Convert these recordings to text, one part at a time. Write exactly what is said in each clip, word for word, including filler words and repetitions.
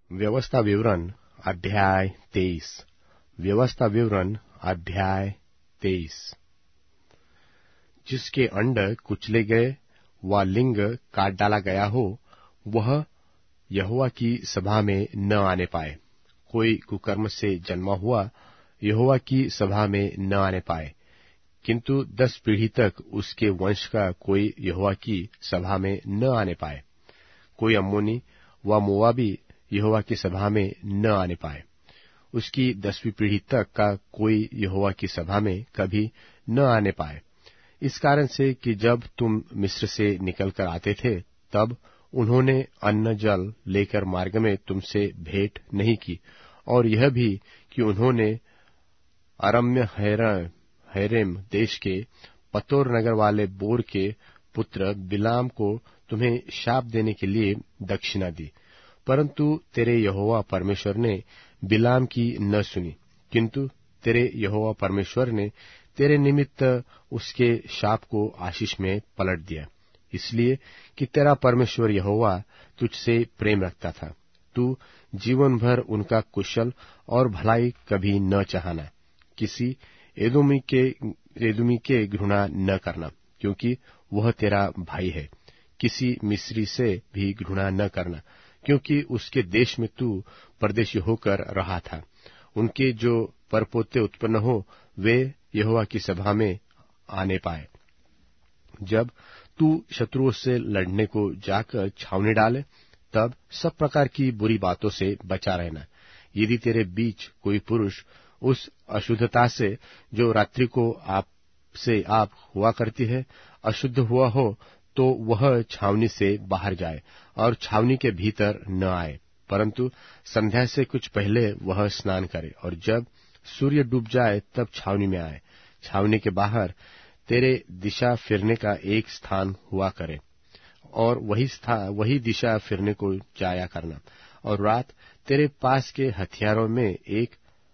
व्यवस्था विवरण अध्याय तेईस। व्यवस्था विवरण अध्याय तेईस। जिसके अंड कुचले गए व लिंग काट डाला गया हो, वह यहोवा की सभा में न आने पाए। कोई कुकर्म से जन्मा हुआ यहोवा की सभा में न आने पाए, किंतु दस पीढ़ी तक उसके वंश का कोई यहोवा की सभा में न आने पाए। कोई अम्मोनी व मोआबी यहोवा की सभा में न आने पाए। उसकी दसवीं पीढ़ी तक का कोई यहोवा की सभा में कभी न आने पाए। इस कारण से कि जब तुम मिस्र से निकलकर आते थे, तब उन्होंने अन्न जल लेकर मार्ग में तुमसे भेंट नहीं की, और यह भी कि उन्होंने अरम्य हैरेम देश के पतोर नगर वाले बोर के पुत्र बिलाम को तुम्हें शाप देने के लिए दक्षिणा दी। परंतु तेरे यहोवा परमेश्वर ने बिलाम की न सुनी, किंतु तेरे यहोवा परमेश्वर ने तेरे निमित्त उसके शाप को आशीष में पलट दिया, इसलिए कि तेरा परमेश्वर यहोवा तुझसे प्रेम रखता था। तू जीवन भर उनका कुशल और भलाई कभी न चाहना। किसी एदोमी के एदोमी के घृणा न करना, क्योंकि वह तेरा भाई है। किसी मिस्री से भी घृणा न करना, क्योंकि उसके देश में तू परदेशी होकर रहा था। उनके जो परपोते उत्पन्न हो, वे यहोवा की सभा में आने पाए। जब तू शत्रुओं से लड़ने को जाकर छावनी डाले, तब सब प्रकार की बुरी बातों से बचा रहना। यदि तेरे बीच कोई पुरुष उस अशुद्धता से जो रात्रि को आप से आप हुआ करती है अशुद्ध हुआ हो, तो वह छावनी से बाहर जाए और छावनी के भीतर न आए, परंतु संध्या से कुछ पहले वह स्नान करे, और जब सूर्य डूब जाए तब छावनी में आए। छावनी के बाहर तेरे दिशा फिरने का एक स्थान हुआ करे, और वही स्थान वही दिशा फिरने को जाया करना। और रात तेरे पास के हथियारों में एक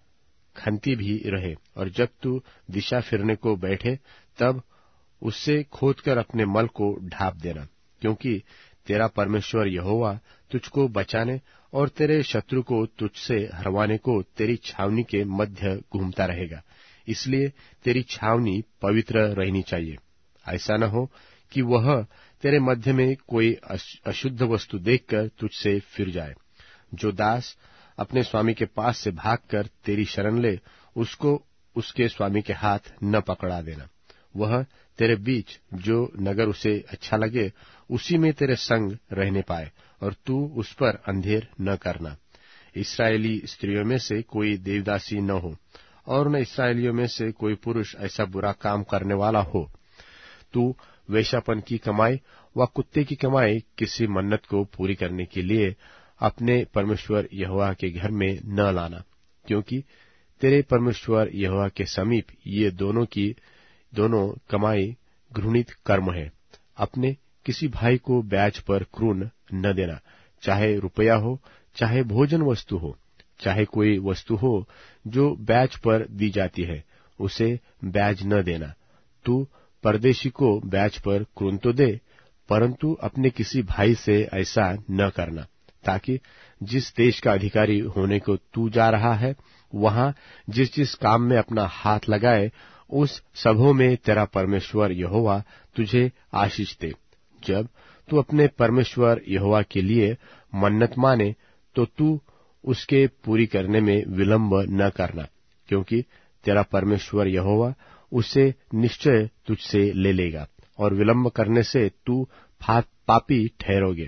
खंती भी रहे, और जब तू दिशा फिरने को बैठे तब उससे खोदकर अपने मल को ढांप देना, क्योंकि तेरा परमेश्वर यहोवा तुझको बचाने और तेरे शत्रु को तुझसे हरवाने को तेरी छावनी के मध्य घूमता रहेगा। इसलिए तेरी छावनी पवित्र रहनी चाहिए। ऐसा न हो कि वह तेरे मध्य में कोई अशुद्ध वस्तु देखकर तुझसे फिर जाए। जो दास अपने स्वामी के पास से भागकर तेरी शरण ले, उसको उसके स्वामी के हाथ न पकड़ा देना। वह तेरे बीच जो नगर उसे अच्छा लगे, उसी में तेरे संग रहने पाए, और तू उस पर अंधेर न करना। इस्राएली स्त्रियों में से कोई देवदासी न हो, और न इस्राएलियों में से कोई पुरुष ऐसा बुरा काम करने वाला हो। तू वेश्यापन की कमाई व कुत्ते की कमाई किसी मन्नत को पूरी करने के लिए अपने परमेश्वर यहोवा के घर में न लाना, क्योंकि तेरे परमेश्वर यहोवा के समीप ये दोनों की दोनों कमाई घृणित कर्म है। अपने किसी भाई को ब्याज पर क्रून न देना, चाहे रुपया हो, चाहे भोजन वस्तु हो, चाहे कोई वस्तु हो जो ब्याज पर दी जाती है, उसे ब्याज न देना। तू परदेशी को ब्याज पर क्रून तो दे, परंतु अपने किसी भाई से ऐसा न करना, ताकि जिस देश का अधिकारी होने को तू जा रहा है, वहां जिस जिस काम में अपना हाथ लगाए, उस सबों में तेरा परमेश्वर यहोवा तुझे आशीष दे। जब तू अपने परमेश्वर यहोवा के लिए मन्नत माने, तो तू उसके पूरी करने में विलंब न करना, क्योंकि तेरा परमेश्वर यहोवा उसे निश्चय तुझसे ले लेगा, और विलंब करने से तू पापी ठहरोगे।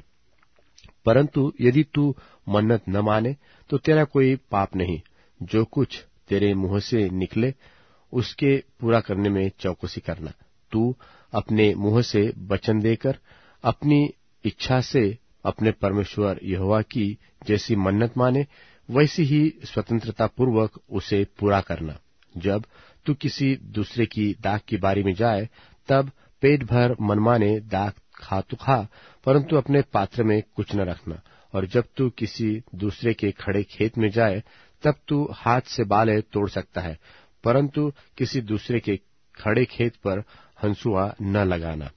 परंतु यदि तू मन्नत न माने, तो तेरा कोई पाप नहीं। जो कुछ तेरे मुंह से निकले, उसके पूरा करने में चौकसी करना। तू अपने मुंह से वचन देकर अपनी इच्छा से अपने परमेश्वर यहोवा की जैसी मन्नत माने, वैसी ही स्वतंत्रता पूर्वक उसे पूरा करना। जब तू किसी दूसरे की दाख की बारी में जाए, तब पेट भर मनमाने दाख खा तो खा, परंतु अपने पात्र में कुछ न रखना। और जब तू किसी दूसरे के खड़े खेत में जाए, तब तू हाथ से बाले तोड़ सकता है, परंतु किसी दूसरे के खड़े खेत पर हंसुआ न लगाना।